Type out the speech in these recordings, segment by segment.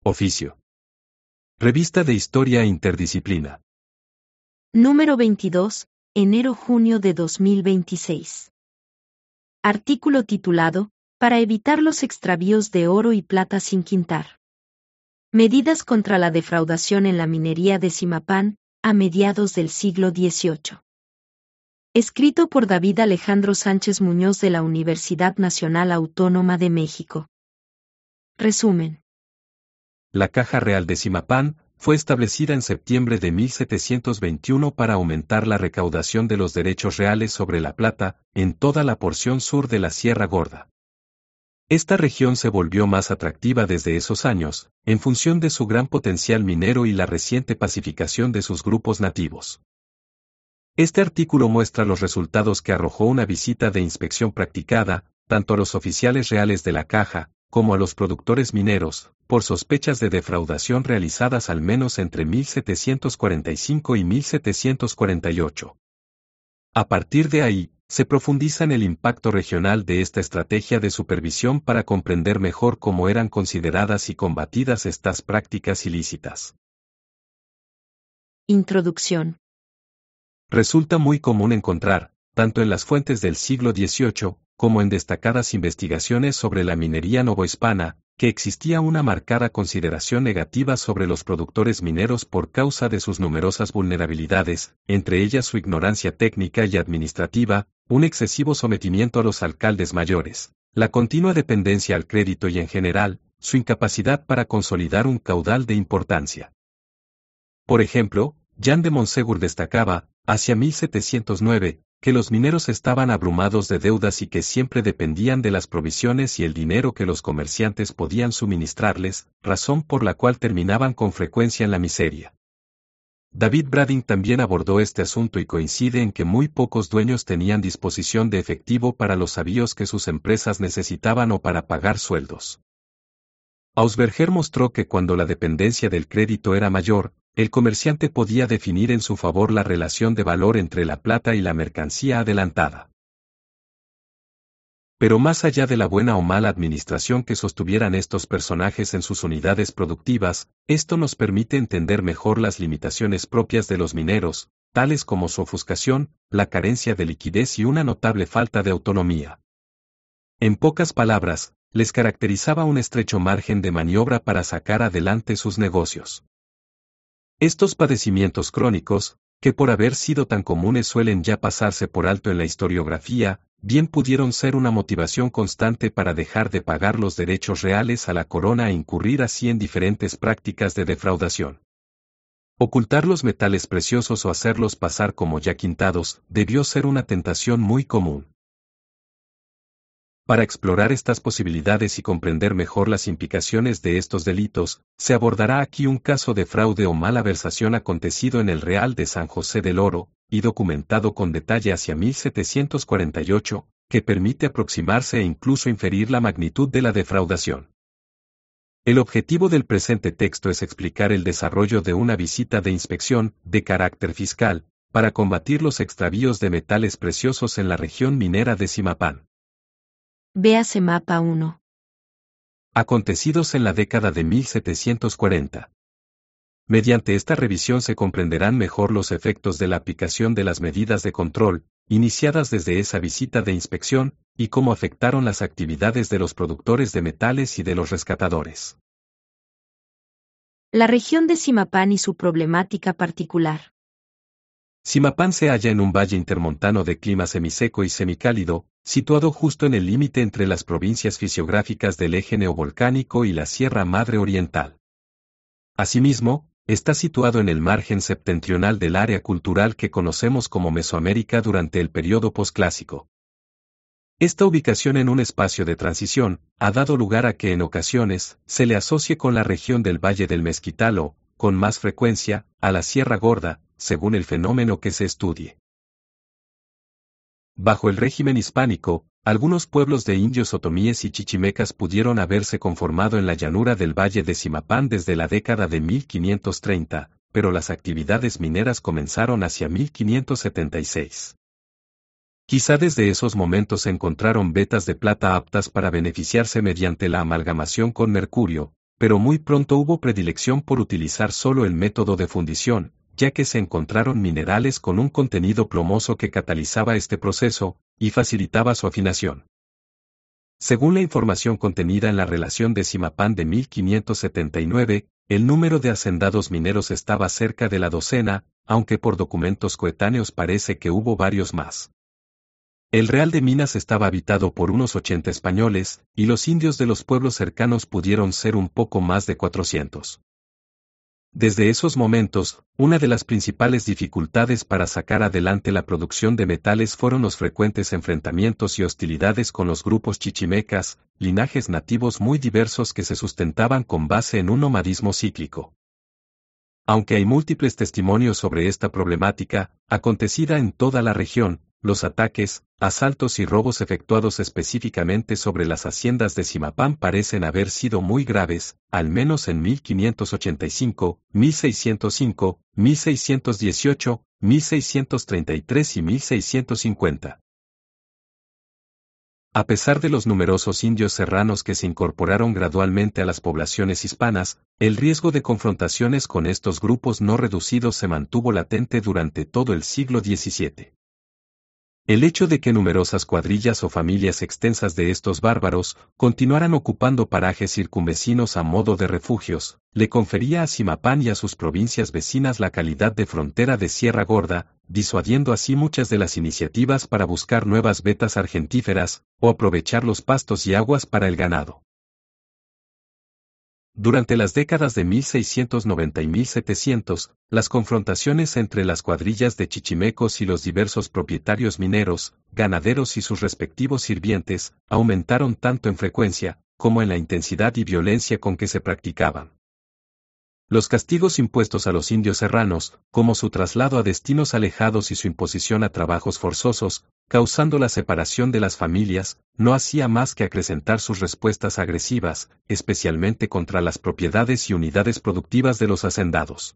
Oficio. Revista de Historia Interdisciplina. Número 22, enero-junio de 2026. Artículo titulado, para evitar los extravíos de oro y plata sin quintar. Medidas contra la defraudación en la minería de Zimapán, a mediados del siglo XVIII. Escrito por David Alejandro Sánchez Muñoz de la Universidad Nacional Autónoma de México. Resumen. La Caja Real de Zimapán fue establecida en septiembre de 1721 para aumentar la recaudación de los derechos reales sobre la plata en toda la porción sur de la Sierra Gorda. Esta región se volvió más atractiva desde esos años, en función de su gran potencial minero y la reciente pacificación de sus grupos nativos. Este artículo muestra los resultados que arrojó una visita de inspección practicada, tanto a los oficiales reales de la Caja, como a los productores mineros, por sospechas de defraudación realizadas al menos entre 1745 y 1748. A partir de ahí, se profundiza en el impacto regional de esta estrategia de supervisión para comprender mejor cómo eran consideradas y combatidas estas prácticas ilícitas. Introducción. Resulta muy común encontrar, tanto en las fuentes del siglo XVIII, como en destacadas investigaciones sobre la minería novohispana, que existía una marcada consideración negativa sobre los productores mineros por causa de sus numerosas vulnerabilidades, entre ellas su ignorancia técnica y administrativa, un excesivo sometimiento a los alcaldes mayores, la continua dependencia al crédito y en general, su incapacidad para consolidar un caudal de importancia. Por ejemplo, Jan de Monsegur destacaba, hacia 1709, que los mineros estaban abrumados de deudas y que siempre dependían de las provisiones y el dinero que los comerciantes podían suministrarles, razón por la cual terminaban con frecuencia en la miseria. David Brading también abordó este asunto y coincide en que muy pocos dueños tenían disposición de efectivo para los avíos que sus empresas necesitaban o para pagar sueldos. Ausberger mostró que cuando la dependencia del crédito era mayor, el comerciante podía definir en su favor la relación de valor entre la plata y la mercancía adelantada. Pero más allá de la buena o mala administración que sostuvieran estos personajes en sus unidades productivas, esto nos permite entender mejor las limitaciones propias de los mineros, tales como su ofuscación, la carencia de liquidez y una notable falta de autonomía. En pocas palabras, les caracterizaba un estrecho margen de maniobra para sacar adelante sus negocios. Estos padecimientos crónicos, que por haber sido tan comunes suelen ya pasarse por alto en la historiografía, bien pudieron ser una motivación constante para dejar de pagar los derechos reales a la corona e incurrir así en diferentes prácticas de defraudación. Ocultar los metales preciosos o hacerlos pasar como ya quintados, debió ser una tentación muy común. Para explorar estas posibilidades y comprender mejor las implicaciones de estos delitos, se abordará aquí un caso de fraude o malversación acontecido en el Real de San José del Oro, y documentado con detalle hacia 1748, que permite aproximarse e incluso inferir la magnitud de la defraudación. El objetivo del presente texto es explicar el desarrollo de una visita de inspección, de carácter fiscal, para combatir los extravíos de metales preciosos en la región minera de Zimapán. Véase mapa 1. Acontecidos en la década de 1740. Mediante esta revisión se comprenderán mejor los efectos de la aplicación de las medidas de control, iniciadas desde esa visita de inspección, y cómo afectaron las actividades de los productores de metales y de los rescatadores. La región de Zimapán y su problemática particular. Zimapán se halla en un valle intermontano de clima semiseco y semicálido, situado justo en el límite entre las provincias fisiográficas del eje neovolcánico y la Sierra Madre Oriental. Asimismo, está situado en el margen septentrional del área cultural que conocemos como Mesoamérica durante el periodo posclásico. Esta ubicación en un espacio de transición ha dado lugar a que en ocasiones se le asocie con la región del Valle del Mezquital o, con más frecuencia, a la Sierra Gorda, según el fenómeno que se estudie. Bajo el régimen hispánico, algunos pueblos de indios otomíes y chichimecas pudieron haberse conformado en la llanura del Valle de Zimapán desde la década de 1530, pero las actividades mineras comenzaron hacia 1576. Quizá desde esos momentos se encontraron vetas de plata aptas para beneficiarse mediante la amalgamación con mercurio, pero muy pronto hubo predilección por utilizar solo el método de fundición, ya que se encontraron minerales con un contenido plomoso que catalizaba este proceso y facilitaba su afinación. Según la información contenida en la relación de Zimapán de 1579, el número de hacendados mineros estaba cerca de la docena, aunque por documentos coetáneos parece que hubo varios más. El Real de Minas estaba habitado por unos 80 españoles, y los indios de los pueblos cercanos pudieron ser un poco más de 400. Desde esos momentos, una de las principales dificultades para sacar adelante la producción de metales fueron los frecuentes enfrentamientos y hostilidades con los grupos chichimecas, linajes nativos muy diversos que se sustentaban con base en un nomadismo cíclico. Aunque hay múltiples testimonios sobre esta problemática, acontecida en toda la región, los ataques, asaltos y robos efectuados específicamente sobre las haciendas de Zimapán parecen haber sido muy graves, al menos en 1585, 1605, 1618, 1633 y 1650. A pesar de los numerosos indios serranos que se incorporaron gradualmente a las poblaciones hispanas, el riesgo de confrontaciones con estos grupos no reducidos se mantuvo latente durante todo el siglo XVII. El hecho de que numerosas cuadrillas o familias extensas de estos bárbaros continuaran ocupando parajes circunvecinos a modo de refugios, le confería a Zimapán y a sus provincias vecinas la calidad de frontera de Sierra Gorda, disuadiendo así muchas de las iniciativas para buscar nuevas vetas argentíferas, o aprovechar los pastos y aguas para el ganado. Durante las décadas de 1690 y 1700, las confrontaciones entre las cuadrillas de chichimecos y los diversos propietarios mineros, ganaderos y sus respectivos sirvientes, aumentaron tanto en frecuencia, como en la intensidad y violencia con que se practicaban. Los castigos impuestos a los indios serranos, como su traslado a destinos alejados y su imposición a trabajos forzosos, causando la separación de las familias, no hacía más que acrecentar sus respuestas agresivas, especialmente contra las propiedades y unidades productivas de los hacendados.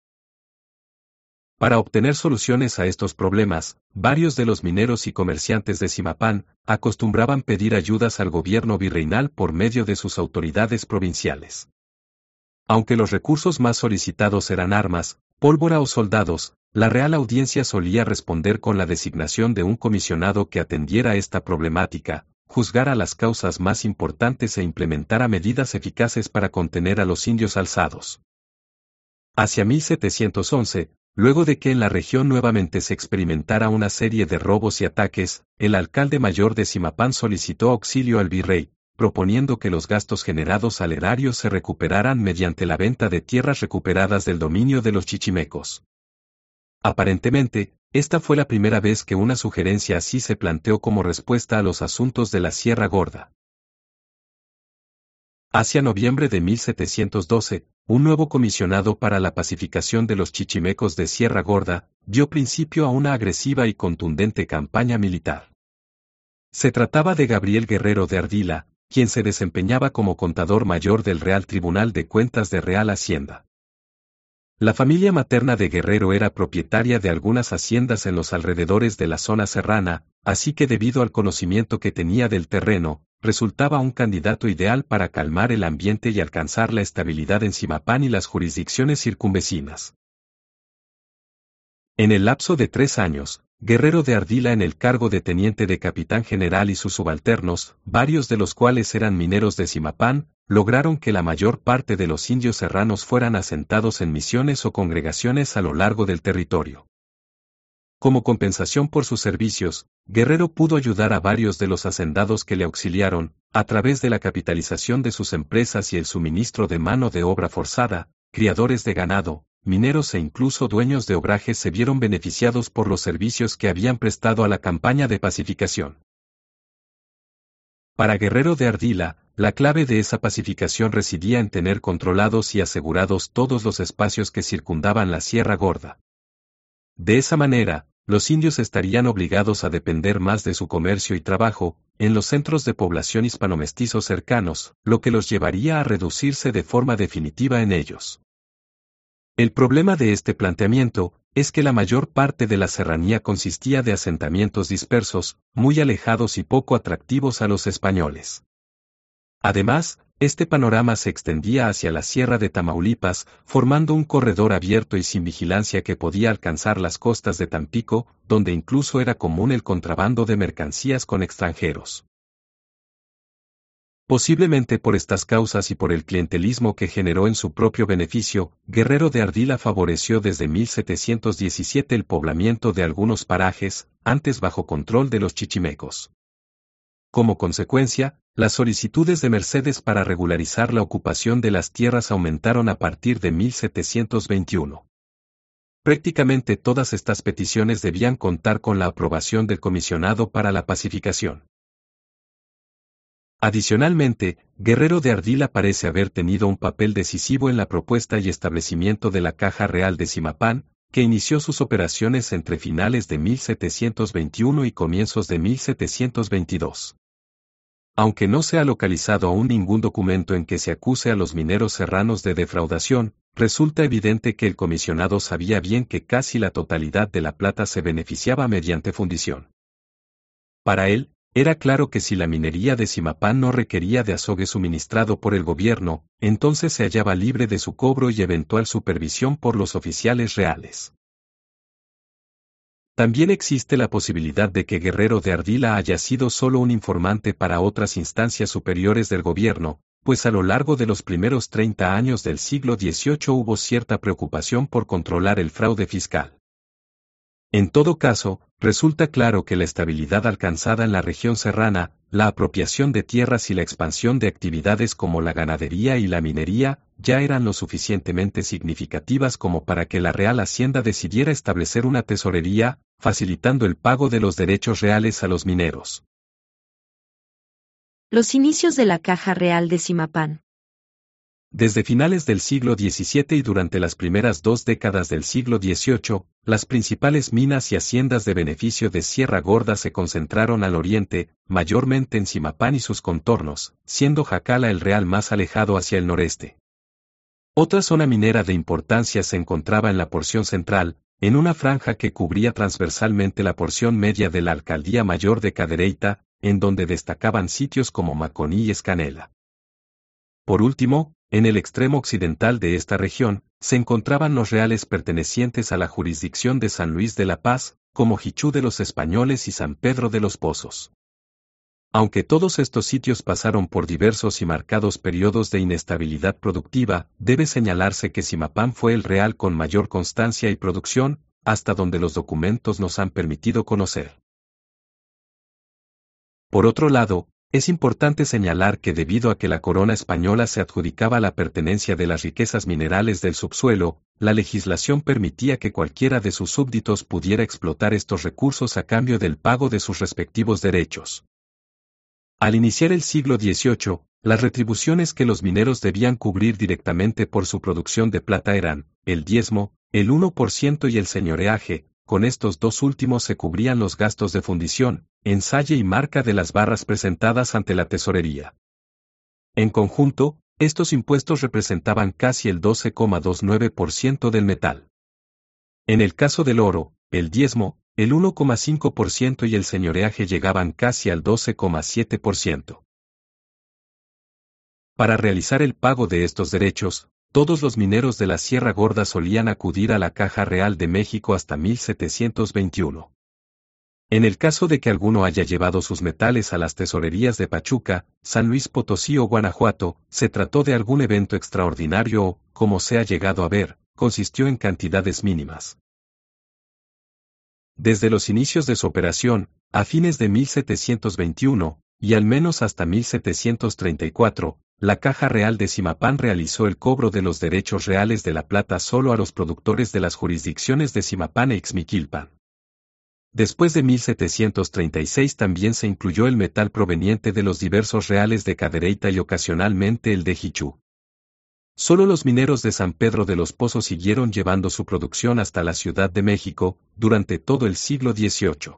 Para obtener soluciones a estos problemas, varios de los mineros y comerciantes de Zimapán acostumbraban pedir ayudas al gobierno virreinal por medio de sus autoridades provinciales. Aunque los recursos más solicitados eran armas, pólvora o soldados, la Real Audiencia solía responder con la designación de un comisionado que atendiera esta problemática, juzgara las causas más importantes e implementara medidas eficaces para contener a los indios alzados. Hacia 1711, luego de que en la región nuevamente se experimentara una serie de robos y ataques, el alcalde mayor de Zimapán solicitó auxilio al virrey, proponiendo que los gastos generados al erario se recuperaran mediante la venta de tierras recuperadas del dominio de los chichimecos. Aparentemente, esta fue la primera vez que una sugerencia así se planteó como respuesta a los asuntos de la Sierra Gorda. Hacia noviembre de 1712, un nuevo comisionado para la pacificación de los chichimecos de Sierra Gorda dio principio a una agresiva y contundente campaña militar. Se trataba de Gabriel Guerrero de Ardila, quien se desempeñaba como contador mayor del Real Tribunal de Cuentas de Real Hacienda. La familia materna de Guerrero era propietaria de algunas haciendas en los alrededores de la zona serrana, así que debido al conocimiento que tenía del terreno, resultaba un candidato ideal para calmar el ambiente y alcanzar la estabilidad en Zimapán y las jurisdicciones circunvecinas. En el lapso de 3 años, Guerrero de Ardila en el cargo de teniente de capitán general y sus subalternos, varios de los cuales eran mineros de Zimapán, lograron que la mayor parte de los indios serranos fueran asentados en misiones o congregaciones a lo largo del territorio. Como compensación por sus servicios, Guerrero pudo ayudar a varios de los hacendados que le auxiliaron, a través de la capitalización de sus empresas y el suministro de mano de obra forzada, criadores de ganado, mineros e incluso dueños de obrajes se vieron beneficiados por los servicios que habían prestado a la campaña de pacificación. Para Guerrero de Ardila, la clave de esa pacificación residía en tener controlados y asegurados todos los espacios que circundaban la Sierra Gorda. De esa manera, los indios estarían obligados a depender más de su comercio y trabajo, en los centros de población hispano-mestizos cercanos, lo que los llevaría a reducirse de forma definitiva en ellos. El problema de este planteamiento es que la mayor parte de la serranía consistía de asentamientos dispersos, muy alejados y poco atractivos a los españoles. Además, este panorama se extendía hacia la Sierra de Tamaulipas, formando un corredor abierto y sin vigilancia que podía alcanzar las costas de Tampico, donde incluso era común el contrabando de mercancías con extranjeros. Posiblemente por estas causas y por el clientelismo que generó en su propio beneficio, Guerrero de Ardila favoreció desde 1717 el poblamiento de algunos parajes, antes bajo control de los chichimecos. Como consecuencia, las solicitudes de mercedes para regularizar la ocupación de las tierras aumentaron a partir de 1721. Prácticamente todas estas peticiones debían contar con la aprobación del comisionado para la pacificación. Adicionalmente, Guerrero de Ardila parece haber tenido un papel decisivo en la propuesta y establecimiento de la Caja Real de Zimapán, que inició sus operaciones entre finales de 1721 y comienzos de 1722. Aunque no se ha localizado aún ningún documento en que se acuse a los mineros serranos de defraudación, resulta evidente que el comisionado sabía bien que casi la totalidad de la plata se beneficiaba mediante fundición. Para él, era claro que si la minería de Zimapán no requería de azogue suministrado por el gobierno, entonces se hallaba libre de su cobro y eventual supervisión por los oficiales reales. También existe la posibilidad de que Guerrero de Ardila haya sido solo un informante para otras instancias superiores del gobierno, pues a lo largo de los primeros 30 años del siglo XVIII hubo cierta preocupación por controlar el fraude fiscal. En todo caso, resulta claro que la estabilidad alcanzada en la región serrana, la apropiación de tierras y la expansión de actividades como la ganadería y la minería, ya eran lo suficientemente significativas como para que la Real Hacienda decidiera establecer una tesorería, facilitando el pago de los derechos reales a los mineros. Los inicios de la Caja Real de Zimapán. Desde finales del siglo XVII y durante las primeras 2 décadas del siglo XVIII, las principales minas y haciendas de beneficio de Sierra Gorda se concentraron al oriente, mayormente en Zimapán y sus contornos, siendo Jacala el real más alejado hacia el noreste. Otra zona minera de importancia se encontraba en la porción central, en una franja que cubría transversalmente la porción media de la Alcaldía Mayor de Cadereyta, en donde destacaban sitios como Maconí y Escanela. Por último, en el extremo occidental de esta región, se encontraban los reales pertenecientes a la jurisdicción de San Luis de la Paz, como Jichú de los Españoles y San Pedro de los Pozos. Aunque todos estos sitios pasaron por diversos y marcados periodos de inestabilidad productiva, debe señalarse que Zimapán fue el real con mayor constancia y producción, hasta donde los documentos nos han permitido conocer. Por otro lado, es importante señalar que debido a que la corona española se adjudicaba la pertenencia de las riquezas minerales del subsuelo, la legislación permitía que cualquiera de sus súbditos pudiera explotar estos recursos a cambio del pago de sus respectivos derechos. Al iniciar el siglo XVIII, las retribuciones que los mineros debían cubrir directamente por su producción de plata eran, el diezmo, el 1% y el señoreaje. Con estos dos últimos se cubrían los gastos de fundición, ensaye y marca de las barras presentadas ante la tesorería. En conjunto, estos impuestos representaban casi el 12,29% del metal. En el caso del oro, el diezmo, el 1,5% y el señoreaje llegaban casi al 12,7%. Para realizar el pago de estos derechos, todos los mineros de la Sierra Gorda solían acudir a la Caja Real de México hasta 1721. En el caso de que alguno haya llevado sus metales a las tesorerías de Pachuca, San Luis Potosí o Guanajuato, se trató de algún evento extraordinario o, como se ha llegado a ver, consistió en cantidades mínimas. Desde los inicios de su operación, a fines de 1721, y al menos hasta 1734, la Caja Real de Zimapán realizó el cobro de los derechos reales de la plata solo a los productores de las jurisdicciones de Zimapán e Ixmiquilpan. Después de 1736 también se incluyó el metal proveniente de los diversos reales de Cadereyta y ocasionalmente el de Jichú. Solo los mineros de San Pedro de los Pozos siguieron llevando su producción hasta la Ciudad de México, durante todo el siglo XVIII.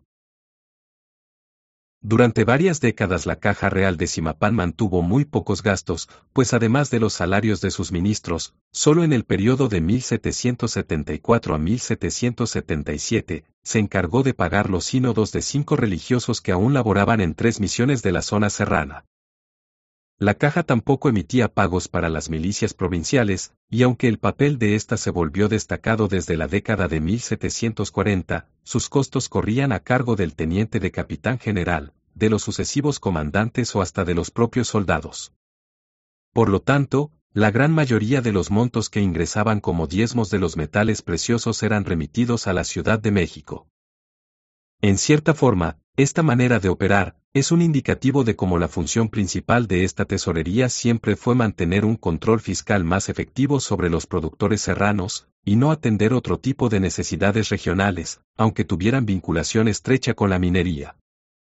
Durante varias décadas la Caja Real de Zimapán mantuvo muy pocos gastos, pues además de los salarios de sus ministros, solo en el periodo de 1774 a 1777, se encargó de pagar los sínodos de 5 religiosos que aún laboraban en 3 misiones de la zona serrana. la caja tampoco emitía pagos para las milicias provinciales, y aunque el papel de ésta se volvió destacado desde la década de 1740, sus costos corrían a cargo del teniente de capitán general, de los sucesivos comandantes o hasta de los propios soldados. Por lo tanto, la gran mayoría de los montos que ingresaban como diezmos de los metales preciosos eran remitidos a la Ciudad de México. En cierta forma, esta manera de operar es un indicativo de cómo la función principal de esta tesorería siempre fue mantener un control fiscal más efectivo sobre los productores serranos, y no atender otro tipo de necesidades regionales, aunque tuvieran vinculación estrecha con la minería.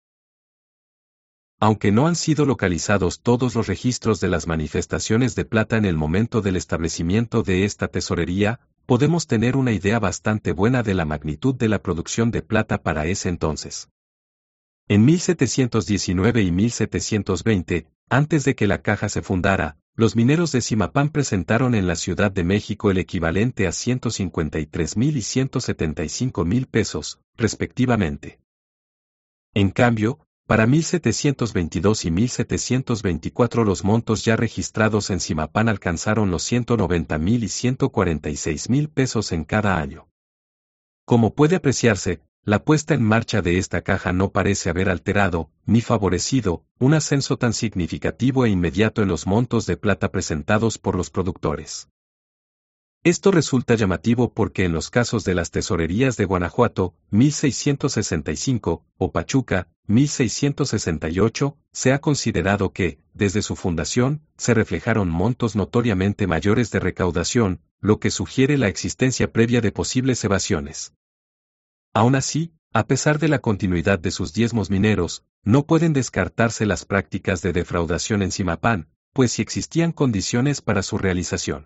Aunque no han sido localizados todos los registros de las manifestaciones de plata en el momento del establecimiento de esta tesorería, podemos tener una idea bastante buena de la magnitud de la producción de plata para ese entonces. En 1719 y 1720, antes de que la caja se fundara, los mineros de Zimapán presentaron en la Ciudad de México el equivalente a 153,000 y 175,000 pesos, respectivamente. En cambio, para 1722 y 1724 los montos ya registrados en Zimapán alcanzaron los 190,000 y 146,000 pesos en cada año. Como puede apreciarse, la puesta en marcha de esta caja no parece haber alterado, ni favorecido, un ascenso tan significativo e inmediato en los montos de plata presentados por los productores. Esto resulta llamativo porque en los casos de las tesorerías de Guanajuato, 1665, o Pachuca, 1668, se ha considerado que, desde su fundación, se reflejaron montos notoriamente mayores de recaudación, lo que sugiere la existencia previa de posibles evasiones. Aún así, a pesar de la continuidad de sus diezmos mineros, no pueden descartarse las prácticas de defraudación en Zimapán, pues sí existían condiciones para su realización.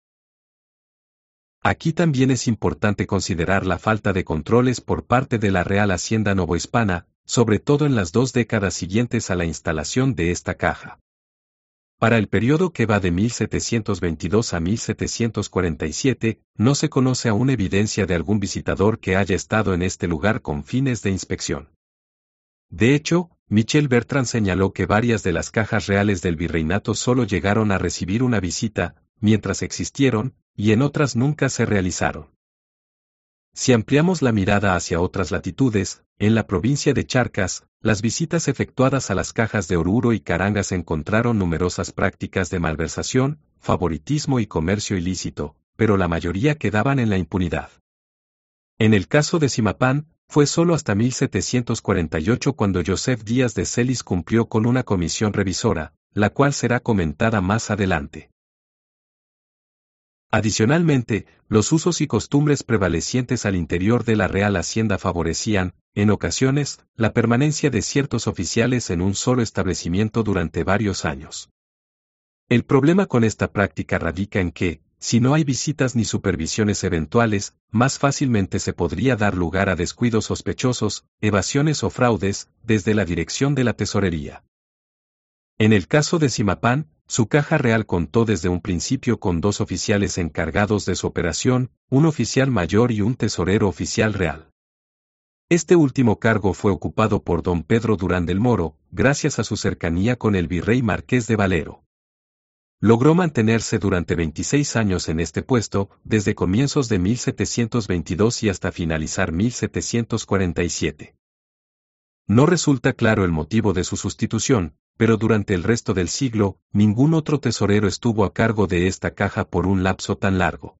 Aquí también es importante considerar la falta de controles por parte de la Real Hacienda Novohispana, sobre todo en las 2 décadas siguientes a la instalación de esta caja. Para el periodo que va de 1722 a 1747, no se conoce aún evidencia de algún visitador que haya estado en este lugar con fines de inspección. De hecho, Michel Bertrand señaló que varias de las cajas reales del virreinato solo llegaron a recibir una visita, mientras existieron, y en otras nunca se realizaron. Si ampliamos la mirada hacia otras latitudes, en la provincia de Charcas, las visitas efectuadas a las cajas de Oruro y Carangas encontraron numerosas prácticas de malversación, favoritismo y comercio ilícito, pero la mayoría quedaban en la impunidad. En el caso de Zimapán, fue solo hasta 1748 cuando Joseph Díaz de Celis cumplió con una comisión revisora, la cual será comentada más adelante. Adicionalmente, los usos y costumbres prevalecientes al interior de la Real Hacienda favorecían, en ocasiones, la permanencia de ciertos oficiales en un solo establecimiento durante varios años. El problema con esta práctica radica en que, si no hay visitas ni supervisiones eventuales, más fácilmente se podría dar lugar a descuidos sospechosos, evasiones o fraudes, desde la dirección de la tesorería. En el caso de Zimapán, su caja real contó desde un principio con 2 oficiales encargados de su operación, un oficial mayor y un tesorero oficial real. Este último cargo fue ocupado por don Pedro Durán del Moro, gracias a su cercanía con el virrey Marqués de Valero. Logró mantenerse durante 26 años en este puesto, desde comienzos de 1722 y hasta finalizar 1747. No resulta claro el motivo de su sustitución, pero durante el resto del siglo, ningún otro tesorero estuvo a cargo de esta caja por un lapso tan largo.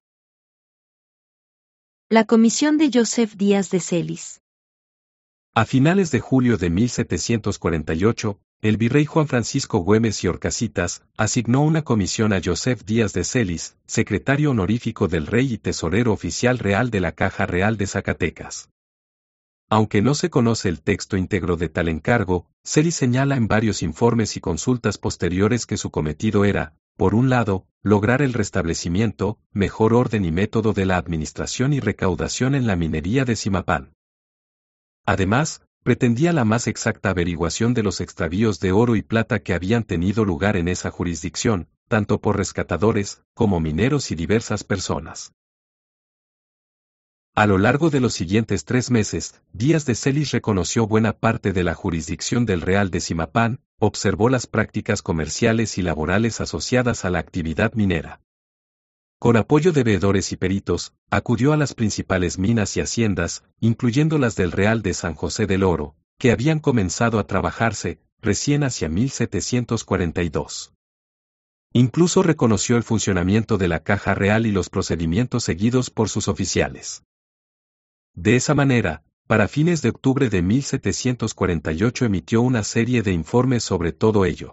La comisión de Joseph Díaz de Celis. A finales de julio de 1748, el virrey Juan Francisco Güemes y Horcasitas asignó una comisión a Joseph Díaz de Celis, secretario honorífico del rey y tesorero oficial real de la Caja Real de Zacatecas. Aunque no se conoce el texto íntegro de tal encargo, Celis señala en varios informes y consultas posteriores que su cometido era, por un lado, lograr el restablecimiento, mejor orden y método de la administración y recaudación en la minería de Zimapán. Además, pretendía la más exacta averiguación de los extravíos de oro y plata que habían tenido lugar en esa jurisdicción, tanto por rescatadores, como mineros y diversas personas. A lo largo de los siguientes 3 meses, Díaz de Celis reconoció buena parte de la jurisdicción del Real de Zimapán, observó las prácticas comerciales y laborales asociadas a la actividad minera. Con apoyo de veedores y peritos, acudió a las principales minas y haciendas, incluyendo las del Real de San José del Oro, que habían comenzado a trabajarse, recién hacia 1742. Incluso reconoció el funcionamiento de la Caja Real y los procedimientos seguidos por sus oficiales. De esa manera, para fines de octubre de 1748 emitió una serie de informes sobre todo ello.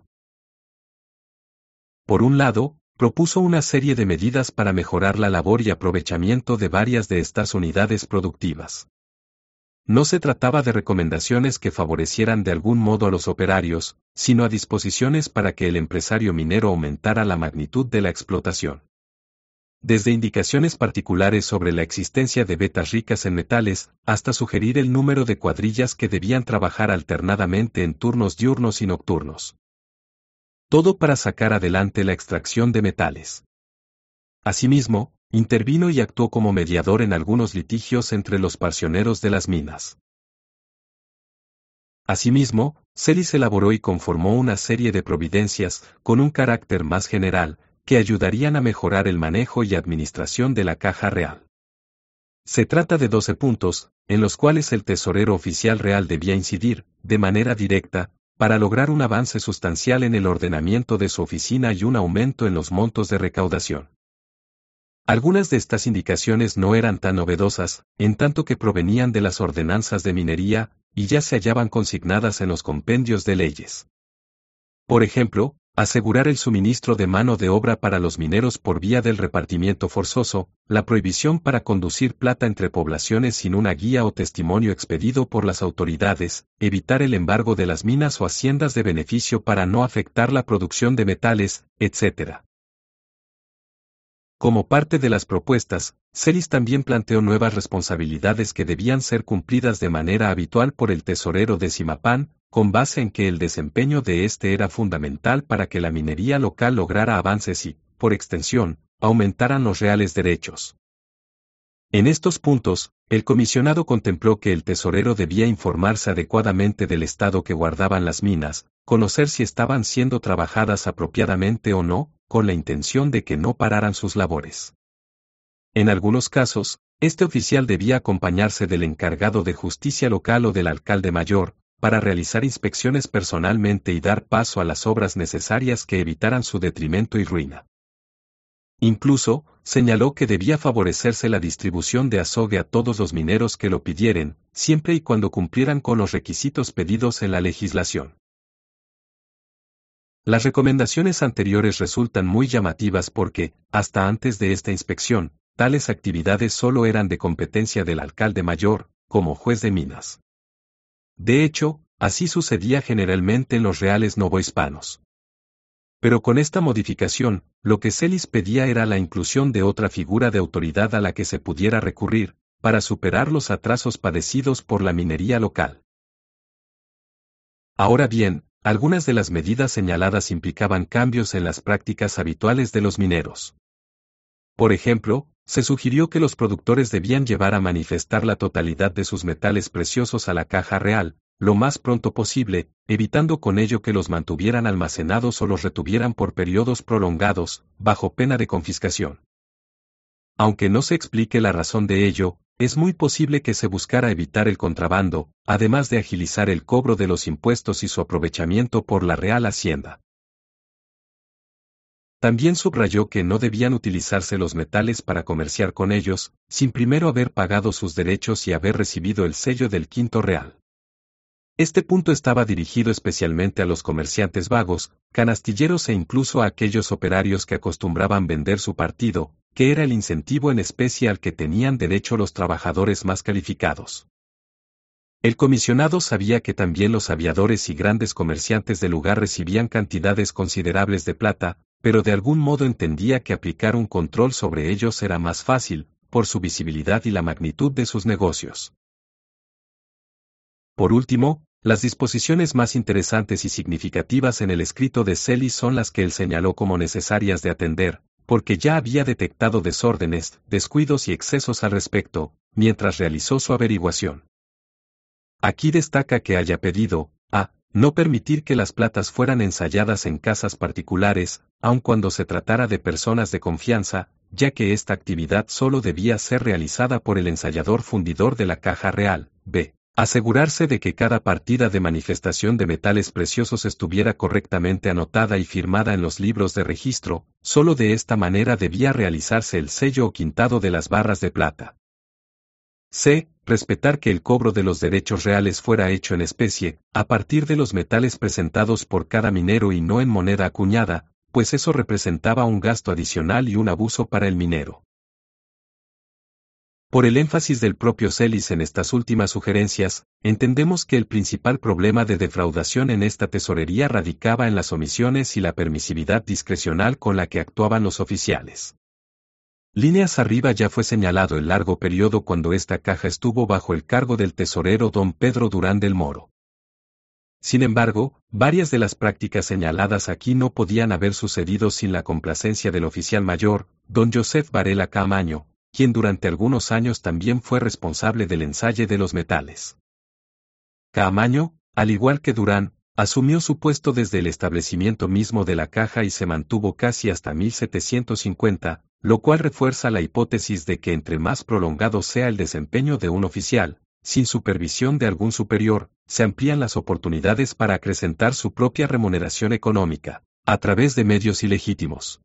Por un lado, propuso una serie de medidas para mejorar la labor y aprovechamiento de varias de estas unidades productivas. No se trataba de recomendaciones que favorecieran de algún modo a los operarios, sino a disposiciones para que el empresario minero aumentara la magnitud de la explotación. Desde indicaciones particulares sobre la existencia de vetas ricas en metales, hasta sugerir el número de cuadrillas que debían trabajar alternadamente en turnos diurnos y nocturnos. Todo para sacar adelante la extracción de metales. Asimismo, intervino y actuó como mediador en algunos litigios entre los parcioneros de las minas. Asimismo, Celis elaboró y conformó una serie de providencias, con un carácter más general, que ayudarían a mejorar el manejo y administración de la Caja Real. Se trata de 12 puntos, en los cuales el tesorero oficial real debía incidir, de manera directa, para lograr un avance sustancial en el ordenamiento de su oficina y un aumento en los montos de recaudación. Algunas de estas indicaciones no eran tan novedosas, en tanto que provenían de las ordenanzas de minería, y ya se hallaban consignadas en los compendios de leyes. Por ejemplo, asegurar el suministro de mano de obra para los mineros por vía del repartimiento forzoso, la prohibición para conducir plata entre poblaciones sin una guía o testimonio expedido por las autoridades, evitar el embargo de las minas o haciendas de beneficio para no afectar la producción de metales, etc. Como parte de las propuestas, Celis también planteó nuevas responsabilidades que debían ser cumplidas de manera habitual por el tesorero de Zimapán, con base en que el desempeño de este era fundamental para que la minería local lograra avances y, por extensión, aumentaran los reales derechos. En estos puntos, el comisionado contempló que el tesorero debía informarse adecuadamente del estado que guardaban las minas, conocer si estaban siendo trabajadas apropiadamente o no, con la intención de que no pararan sus labores. En algunos casos, este oficial debía acompañarse del encargado de justicia local o del alcalde mayor, para realizar inspecciones personalmente y dar paso a las obras necesarias que evitaran su detrimento y ruina. Incluso, señaló que debía favorecerse la distribución de azogue a todos los mineros que lo pidieren, siempre y cuando cumplieran con los requisitos pedidos en la legislación. Las recomendaciones anteriores resultan muy llamativas porque, hasta antes de esta inspección, tales actividades solo eran de competencia del alcalde mayor, como juez de minas. De hecho, así sucedía generalmente en los reales novohispanos. Pero con esta modificación, lo que Celis pedía era la inclusión de otra figura de autoridad a la que se pudiera recurrir, para superar los atrasos padecidos por la minería local. Ahora bien, algunas de las medidas señaladas implicaban cambios en las prácticas habituales de los mineros. Por ejemplo, se sugirió que los productores debían llevar a manifestar la totalidad de sus metales preciosos a la Caja Real, lo más pronto posible, evitando con ello que los mantuvieran almacenados o los retuvieran por periodos prolongados, bajo pena de confiscación. Aunque no se explique la razón de ello, es muy posible que se buscara evitar el contrabando, además de agilizar el cobro de los impuestos y su aprovechamiento por la Real Hacienda. También subrayó que no debían utilizarse los metales para comerciar con ellos, sin primero haber pagado sus derechos y haber recibido el sello del Quinto Real. Este punto estaba dirigido especialmente a los comerciantes vagos, canastilleros e incluso a aquellos operarios que acostumbraban vender su partido, que era el incentivo en especie al que tenían derecho los trabajadores más calificados. El comisionado sabía que también los aviadores y grandes comerciantes del lugar recibían cantidades considerables de plata, pero de algún modo entendía que aplicar un control sobre ellos era más fácil, por su visibilidad y la magnitud de sus negocios. Por último, las disposiciones más interesantes y significativas en el escrito de Celis son las que él señaló como necesarias de atender, porque ya había detectado desórdenes, descuidos y excesos al respecto, mientras realizó su averiguación. Aquí destaca que haya pedido, a. No permitir que las platas fueran ensayadas en casas particulares, aun cuando se tratara de personas de confianza, ya que esta actividad solo debía ser realizada por el ensayador fundidor de la Caja Real. B. Asegurarse de que cada partida de manifestación de metales preciosos estuviera correctamente anotada y firmada en los libros de registro, solo de esta manera debía realizarse el sello o quintado de las barras de plata. C. Respetar que el cobro de los derechos reales fuera hecho en especie, a partir de los metales presentados por cada minero y no en moneda acuñada, pues eso representaba un gasto adicional y un abuso para el minero. Por el énfasis del propio Celis en estas últimas sugerencias, entendemos que el principal problema de defraudación en esta tesorería radicaba en las omisiones y la permisividad discrecional con la que actuaban los oficiales. Líneas arriba ya fue señalado el largo periodo cuando esta caja estuvo bajo el cargo del tesorero don Pedro Durán del Moro. Sin embargo, varias de las prácticas señaladas aquí no podían haber sucedido sin la complacencia del oficial mayor, don Joseph Varela Caamaño, quien durante algunos años también fue responsable del ensaye de los metales. Caamaño, al igual que Durán, asumió su puesto desde el establecimiento mismo de la caja y se mantuvo casi hasta 1750, lo cual refuerza la hipótesis de que entre más prolongado sea el desempeño de un oficial, sin supervisión de algún superior, se amplían las oportunidades para acrecentar su propia remuneración económica, a través de medios ilegítimos.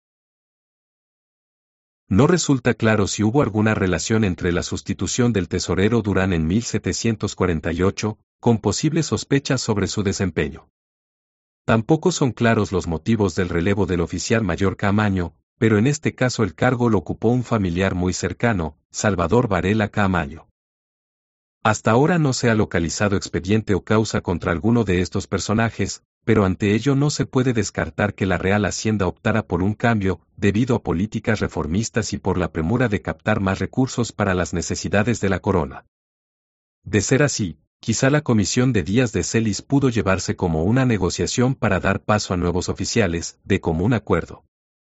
No resulta claro si hubo alguna relación entre la sustitución del tesorero Durán en 1748, con posibles sospechas sobre su desempeño. Tampoco son claros los motivos del relevo del oficial mayor Caamaño, pero en este caso el cargo lo ocupó un familiar muy cercano, Salvador Varela Caamaño. Hasta ahora no se ha localizado expediente o causa contra alguno de estos personajes, pero ante ello no se puede descartar que la Real Hacienda optara por un cambio, debido a políticas reformistas y por la premura de captar más recursos para las necesidades de la corona. De ser así, quizá la comisión de Díaz de Celis pudo llevarse como una negociación para dar paso a nuevos oficiales, de común acuerdo.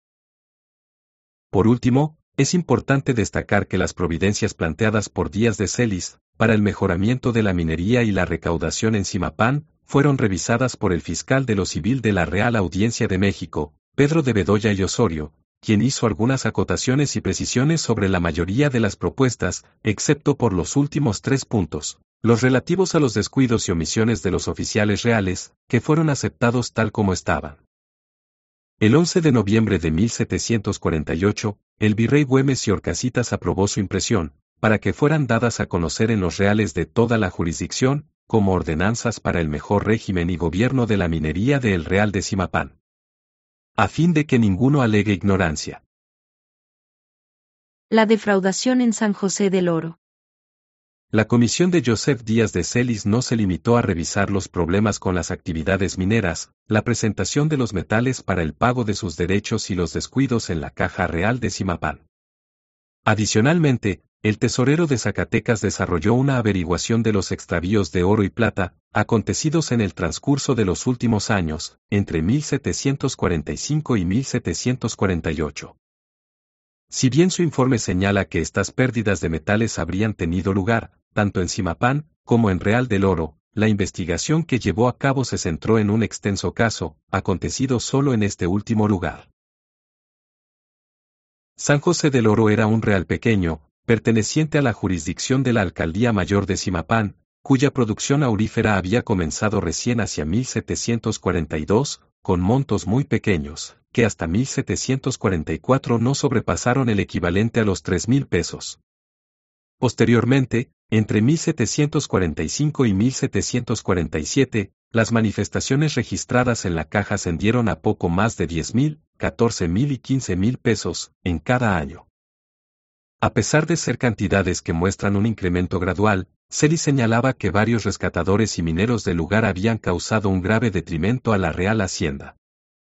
Por último, es importante destacar que las providencias planteadas por Díaz de Celis, para el mejoramiento de la minería y la recaudación en Zimapán, fueron revisadas por el fiscal de lo civil de la Real Audiencia de México, Pedro de Bedoya y Osorio, quien hizo algunas acotaciones y precisiones sobre la mayoría de las propuestas, excepto por los últimos 3 puntos, los relativos a los descuidos y omisiones de los oficiales reales, que fueron aceptados tal como estaban. El 11 de noviembre de 1748, el virrey Güemes y Horcasitas aprobó su impresión, para que fueran dadas a conocer en los reales de toda la jurisdicción, como ordenanzas para el mejor régimen y gobierno de la minería de El Real de Zimapán. A fin de que ninguno alegue ignorancia. La defraudación en San José del Oro. La comisión de Joseph Díaz de Celis no se limitó a revisar los problemas con las actividades mineras, la presentación de los metales para el pago de sus derechos y los descuidos en la Caja Real de Zimapán. Adicionalmente, el tesorero de Zacatecas desarrolló una averiguación de los extravíos de oro y plata, acontecidos en el transcurso de los últimos años, entre 1745 y 1748. Si bien su informe señala que estas pérdidas de metales habrían tenido lugar, tanto en Zimapán, como en Real del Oro, la investigación que llevó a cabo se centró en un extenso caso, acontecido solo en este último lugar. San José del Oro era un real pequeño, perteneciente a la jurisdicción de la Alcaldía Mayor de Zimapán, cuya producción aurífera había comenzado recién hacia 1742, con montos muy pequeños, que hasta 1744 no sobrepasaron el equivalente a los 3,000 pesos. Posteriormente, entre 1745 y 1747, las manifestaciones registradas en la caja ascendieron a poco más de 10,000, 14,000 y 15,000 pesos, en cada año. A pesar de ser cantidades que muestran un incremento gradual, Celis señalaba que varios rescatadores y mineros del lugar habían causado un grave detrimento a la Real Hacienda.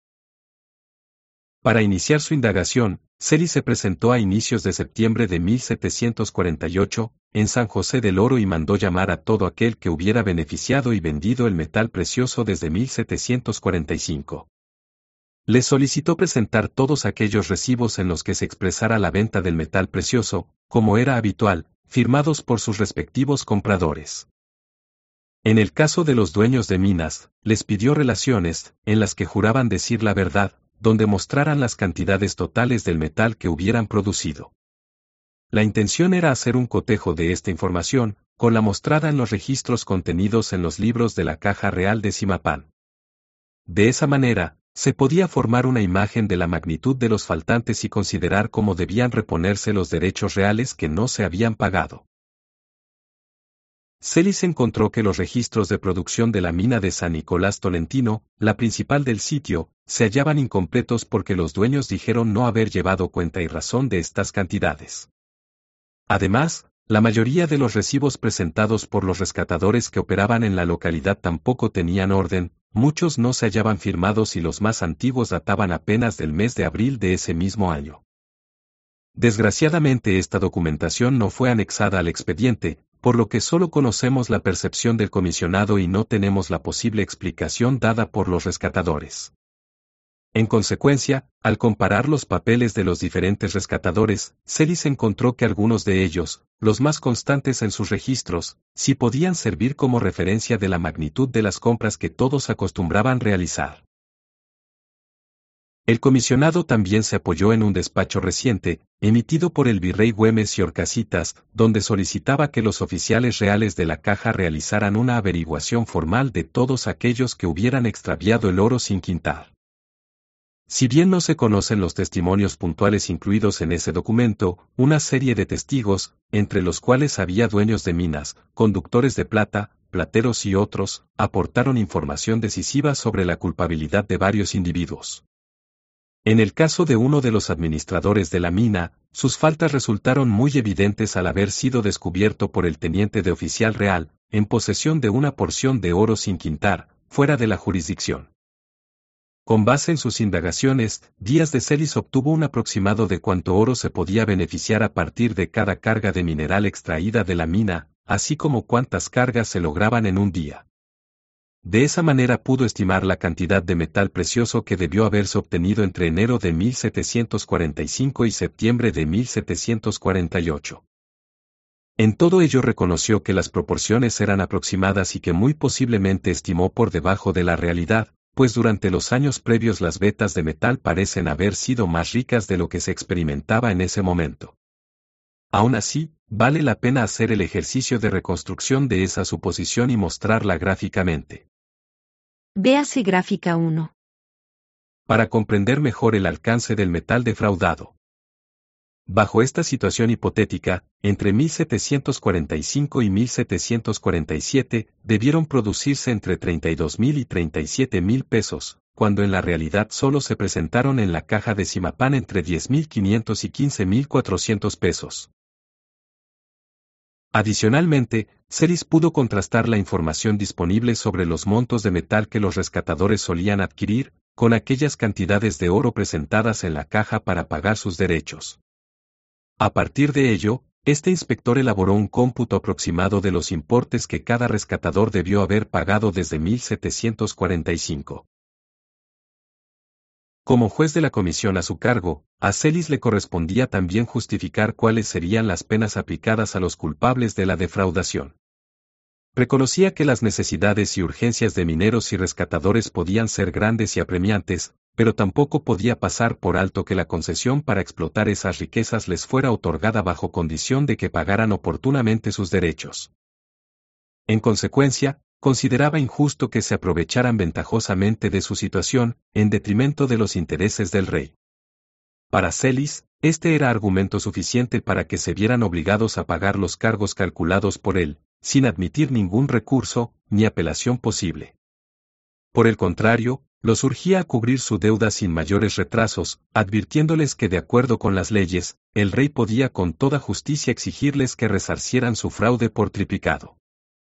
Para iniciar su indagación, Celis se presentó a inicios de septiembre de 1748, en San José del Oro y mandó llamar a todo aquel que hubiera beneficiado y vendido el metal precioso desde 1745. Le solicitó presentar todos aquellos recibos en los que se expresara la venta del metal precioso, como era habitual, firmados por sus respectivos compradores. En el caso de los dueños de minas, les pidió relaciones, en las que juraban decir la verdad, donde mostraran las cantidades totales del metal que hubieran producido. La intención era hacer un cotejo de esta información, con la mostrada en los registros contenidos en los libros de la Caja Real de Zimapán. De esa manera, se podía formar una imagen de la magnitud de los faltantes y considerar cómo debían reponerse los derechos reales que no se habían pagado. Celis encontró que los registros de producción de la mina de San Nicolás Tolentino, la principal del sitio, se hallaban incompletos porque los dueños dijeron no haber llevado cuenta y razón de estas cantidades. Además, la mayoría de los recibos presentados por los rescatadores que operaban en la localidad tampoco tenían orden, muchos no se hallaban firmados y los más antiguos databan apenas del mes de abril de ese mismo año. Desgraciadamente esta documentación no fue anexada al expediente, por lo que solo conocemos la percepción del comisionado y no tenemos la posible explicación dada por los rescatadores. En consecuencia, al comparar los papeles de los diferentes rescatadores, Celis encontró que algunos de ellos, los más constantes en sus registros, sí podían servir como referencia de la magnitud de las compras que todos acostumbraban realizar. El comisionado también se apoyó en un despacho reciente, emitido por el virrey Güemes y Orcasitas, donde solicitaba que los oficiales reales de la caja realizaran una averiguación formal de todos aquellos que hubieran extraviado el oro sin quintar. Si bien no se conocen los testimonios puntuales incluidos en ese documento, una serie de testigos, entre los cuales había dueños de minas, conductores de plata, plateros y otros, aportaron información decisiva sobre la culpabilidad de varios individuos. En el caso de uno de los administradores de la mina, sus faltas resultaron muy evidentes al haber sido descubierto por el teniente de oficial real, en posesión de una porción de oro sin quintar, fuera de la jurisdicción. Con base en sus indagaciones, Díaz de Celis obtuvo un aproximado de cuánto oro se podía beneficiar a partir de cada carga de mineral extraída de la mina, así como cuántas cargas se lograban en un día. De esa manera pudo estimar la cantidad de metal precioso que debió haberse obtenido entre enero de 1745 y septiembre de 1748. En todo ello reconoció que las proporciones eran aproximadas y que muy posiblemente estimó por debajo de la realidad, pues durante los años previos las vetas de metal parecen haber sido más ricas de lo que se experimentaba en ese momento. Aún así, vale la pena hacer el ejercicio de reconstrucción de esa suposición y mostrarla gráficamente. Véase gráfica 1. Para comprender mejor el alcance del metal defraudado. Bajo esta situación hipotética, entre 1745 y 1747, debieron producirse entre 32,000 y 37,000 pesos, cuando en la realidad solo se presentaron en la caja de Zimapán entre 10,500 y 15,400 pesos. Adicionalmente, Celis pudo contrastar la información disponible sobre los montos de metal que los rescatadores solían adquirir, con aquellas cantidades de oro presentadas en la caja para pagar sus derechos. A partir de ello, este inspector elaboró un cómputo aproximado de los importes que cada rescatador debió haber pagado desde 1745. Como juez de la comisión a su cargo, a Celis le correspondía también justificar cuáles serían las penas aplicadas a los culpables de la defraudación. Reconocía que las necesidades y urgencias de mineros y rescatadores podían ser grandes y apremiantes, pero tampoco podía pasar por alto que la concesión para explotar esas riquezas les fuera otorgada bajo condición de que pagaran oportunamente sus derechos. En consecuencia, consideraba injusto que se aprovecharan ventajosamente de su situación, en detrimento de los intereses del rey. Para Celis, este era argumento suficiente para que se vieran obligados a pagar los cargos calculados por él, sin admitir ningún recurso, ni apelación posible. Por el contrario, los urgía a cubrir su deuda sin mayores retrasos, advirtiéndoles que de acuerdo con las leyes, el rey podía con toda justicia exigirles que resarcieran su fraude por triplicado.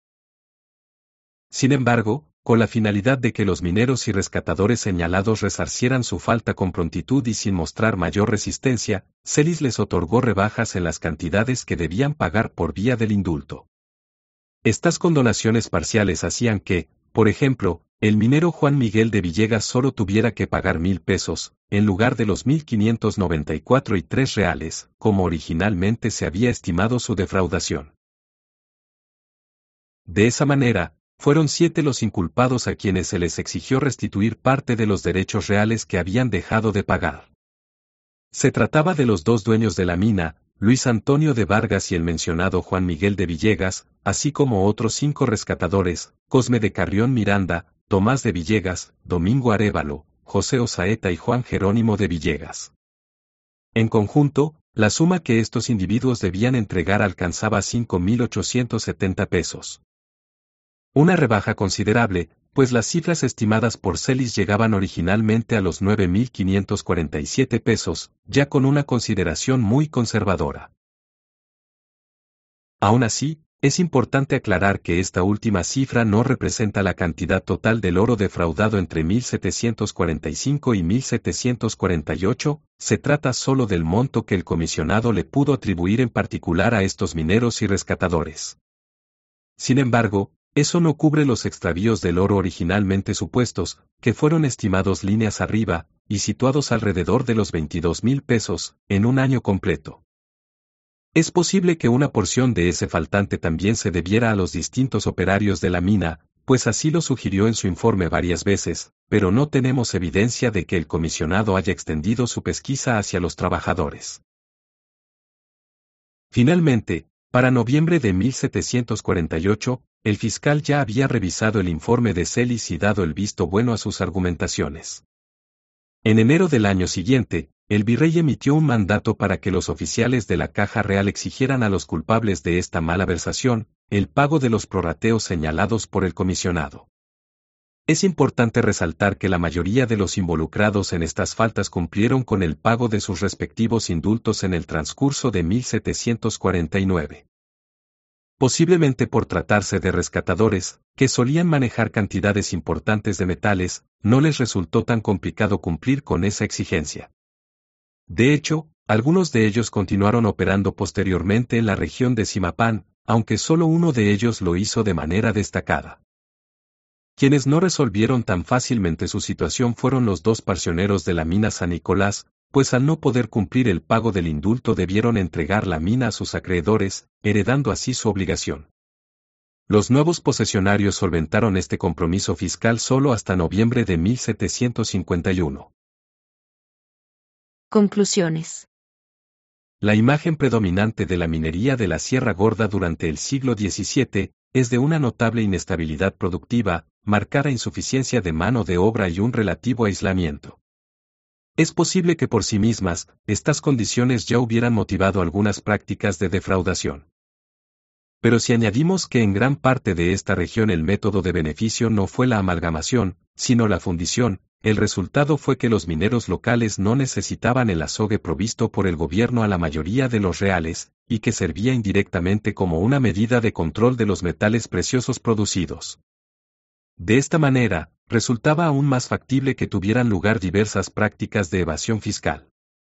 Sin embargo, con la finalidad de que los mineros y rescatadores señalados resarcieran su falta con prontitud y sin mostrar mayor resistencia, Celis les otorgó rebajas en las cantidades que debían pagar por vía del indulto. Estas condonaciones parciales hacían que, por ejemplo, el minero Juan Miguel de Villegas solo tuviera que pagar 1,000 pesos, en lugar de los 1,594 y 3 reales, como originalmente se había estimado su defraudación. De esa manera, fueron 7 los inculpados a quienes se les exigió restituir parte de los derechos reales que habían dejado de pagar. Se trataba de los 2 dueños de la mina, Luis Antonio de Vargas y el mencionado Juan Miguel de Villegas, así como otros 5 rescatadores, Cosme de Carrión Miranda, Tomás de Villegas, Domingo Arévalo, José Osaeta y Juan Jerónimo de Villegas. En conjunto, la suma que estos individuos debían entregar alcanzaba 5.870 pesos. Una rebaja considerable, pues las cifras estimadas por Celis llegaban originalmente a los 9.547 pesos, ya con una consideración muy conservadora. Aún así, es importante aclarar que esta última cifra no representa la cantidad total del oro defraudado entre 1745 y 1748, se trata solo del monto que el comisionado le pudo atribuir en particular a estos mineros y rescatadores. Sin embargo, eso no cubre los extravíos del oro originalmente supuestos, que fueron estimados líneas arriba, y situados alrededor de los 22.000 pesos, en un año completo. Es posible que una porción de ese faltante también se debiera a los distintos operarios de la mina, pues así lo sugirió en su informe varias veces, pero no tenemos evidencia de que el comisionado haya extendido su pesquisa hacia los trabajadores. Finalmente, para noviembre de 1748, el fiscal ya había revisado el informe de Celis y dado el visto bueno a sus argumentaciones. En enero del año siguiente, el virrey emitió un mandato para que los oficiales de la Caja Real exigieran a los culpables de esta malversación el pago de los prorrateos señalados por el comisionado. Es importante resaltar que la mayoría de los involucrados en estas faltas cumplieron con el pago de sus respectivos indultos en el transcurso de 1749. Posiblemente por tratarse de rescatadores, que solían manejar cantidades importantes de metales, no les resultó tan complicado cumplir con esa exigencia. De hecho, algunos de ellos continuaron operando posteriormente en la región de Zimapán, aunque solo uno de ellos lo hizo de manera destacada. Quienes no resolvieron tan fácilmente su situación fueron los 2 parcioneros de la mina San Nicolás, pues al no poder cumplir el pago del indulto debieron entregar la mina a sus acreedores, heredando así su obligación. Los nuevos posesionarios solventaron este compromiso fiscal solo hasta noviembre de 1751. Conclusiones. La imagen predominante de la minería de la Sierra Gorda durante el siglo XVII es de una notable inestabilidad productiva, marcada insuficiencia de mano de obra y un relativo aislamiento. Es posible que por sí mismas, estas condiciones ya hubieran motivado algunas prácticas de defraudación. Pero si añadimos que en gran parte de esta región el método de beneficio no fue la amalgamación, sino la fundición, el resultado fue que los mineros locales no necesitaban el azogue provisto por el gobierno a la mayoría de los reales, y que servía indirectamente como una medida de control de los metales preciosos producidos. De esta manera, resultaba aún más factible que tuvieran lugar diversas prácticas de evasión fiscal.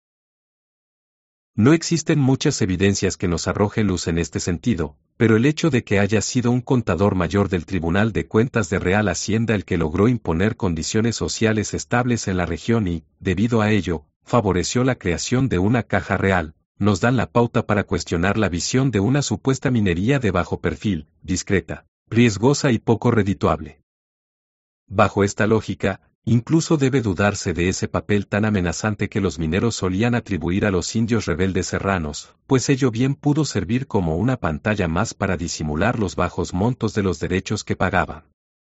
No existen muchas evidencias que nos arrojen luz en este sentido, pero el hecho de que haya sido un contador mayor del Tribunal de Cuentas de Real Hacienda el que logró imponer condiciones sociales estables en la región y, debido a ello, favoreció la creación de una caja real, nos dan la pauta para cuestionar la visión de una supuesta minería de bajo perfil, discreta, riesgosa y poco redituable. Bajo esta lógica, incluso debe dudarse de ese papel tan amenazante que los mineros solían atribuir a los indios rebeldes serranos, pues ello bien pudo servir como una pantalla más para disimular los bajos montos de los derechos que pagaban.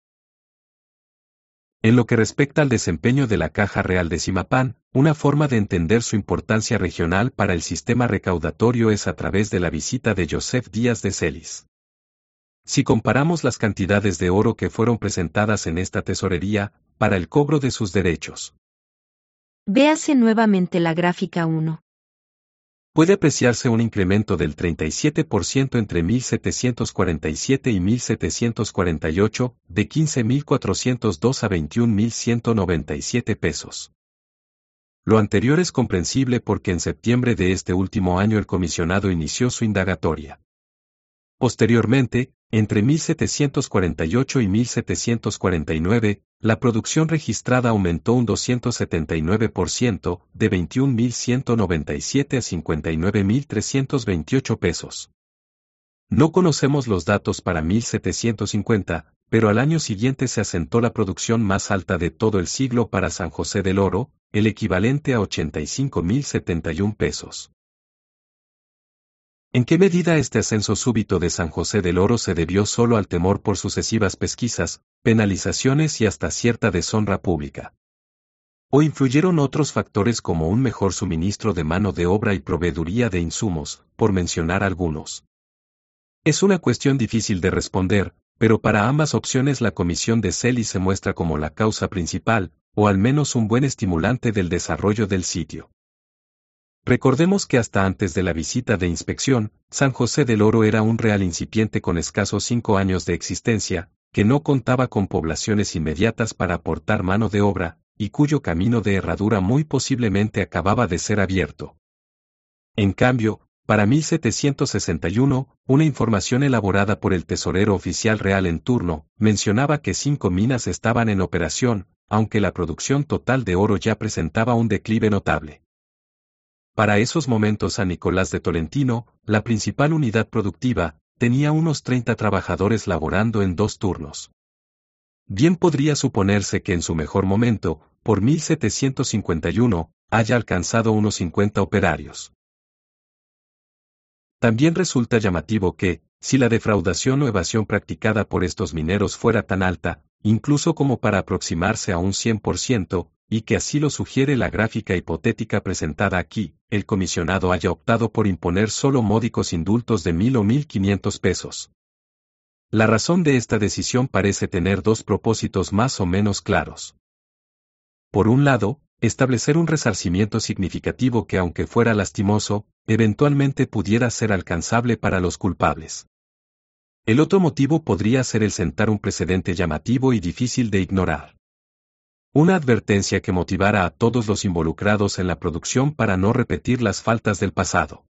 En lo que respecta al desempeño de la Caja Real de Zimapán, una forma de entender su importancia regional para el sistema recaudatorio es a través de la visita de Joseph Díaz de Celis. Si comparamos las cantidades de oro que fueron presentadas en esta tesorería, para el cobro de sus derechos. Véase nuevamente la gráfica 1. Puede apreciarse un incremento del 37% entre 1747 y 1748, de 15.402 a 21.197 pesos. Lo anterior es comprensible porque en septiembre de este último año el comisionado inició su indagatoria. Posteriormente, entre 1748 y 1749, la producción registrada aumentó un 279%, de 21.197 a 59.328 pesos. No conocemos los datos para 1750, pero al año siguiente se asentó la producción más alta de todo el siglo para San José del Oro, el equivalente a 85.071 pesos. ¿En qué medida este ascenso súbito de San José del Oro se debió solo al temor por sucesivas pesquisas, penalizaciones y hasta cierta deshonra pública? ¿O influyeron otros factores como un mejor suministro de mano de obra y proveeduría de insumos, por mencionar algunos? Es una cuestión difícil de responder, pero para ambas opciones la comisión de Celis se muestra como la causa principal, o al menos un buen estimulante del desarrollo del sitio. Recordemos que hasta antes de la visita de inspección, San José del Oro era un real incipiente con escasos 5 años de existencia, que no contaba con poblaciones inmediatas para aportar mano de obra, y cuyo camino de herradura muy posiblemente acababa de ser abierto. En cambio, para 1761, una información elaborada por el tesorero oficial real en turno, mencionaba que 5 minas estaban en operación, aunque la producción total de oro ya presentaba un declive notable. Para esos momentos San Nicolás de Tolentino, la principal unidad productiva, tenía unos 30 trabajadores laborando en 2 turnos. Bien podría suponerse que en su mejor momento, por 1751, haya alcanzado unos 50 operarios. También resulta llamativo que, si la defraudación o evasión practicada por estos mineros fuera tan alta, incluso como para aproximarse a un 100%, y que así lo sugiere la gráfica hipotética presentada aquí, el comisionado haya optado por imponer solo módicos indultos de 1.000 o 1.500 pesos. La razón de esta decisión parece tener 2 propósitos más o menos claros. Por un lado, establecer un resarcimiento significativo que aunque fuera lastimoso, eventualmente pudiera ser alcanzable para los culpables. El otro motivo podría ser el sentar un precedente llamativo y difícil de ignorar. Una advertencia que motivara a todos los involucrados en la producción para no repetir las faltas del pasado.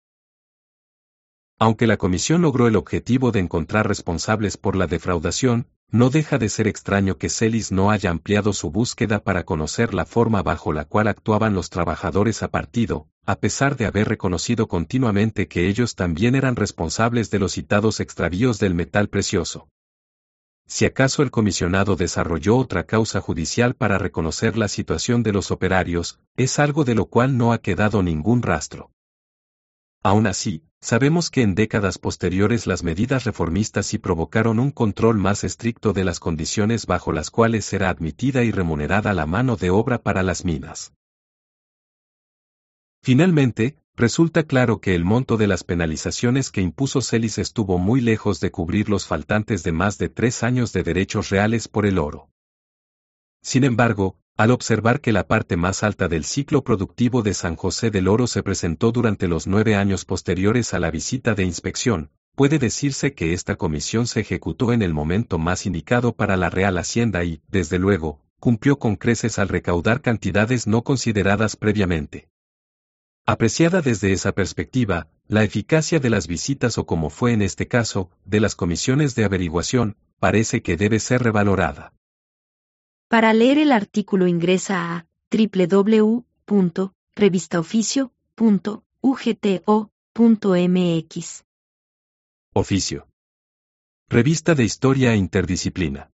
Aunque la comisión logró el objetivo de encontrar responsables por la defraudación, no deja de ser extraño que Celis no haya ampliado su búsqueda para conocer la forma bajo la cual actuaban los trabajadores a partido, a pesar de haber reconocido continuamente que ellos también eran responsables de los citados extravíos del metal precioso. Si acaso el comisionado desarrolló otra causa judicial para reconocer la situación de los operarios, es algo de lo cual no ha quedado ningún rastro. Aún así, sabemos que en décadas posteriores las medidas reformistas sí provocaron un control más estricto de las condiciones bajo las cuales era admitida y remunerada la mano de obra para las minas. Finalmente, resulta claro que el monto de las penalizaciones que impuso Celis estuvo muy lejos de cubrir los faltantes de más de 3 años de derechos reales por el oro. Sin embargo, al observar que la parte más alta del ciclo productivo de San José del Oro se presentó durante los 9 años posteriores a la visita de inspección, puede decirse que esta comisión se ejecutó en el momento más indicado para la Real Hacienda y, desde luego, cumplió con creces al recaudar cantidades no consideradas previamente. Apreciada desde esa perspectiva, la eficacia de las visitas o como fue en este caso, de las comisiones de averiguación, parece que debe ser revalorada. Para leer el artículo ingresa a www.revistaoficio.ugto.mx. Oficio. Revista de Historia e Interdisciplina.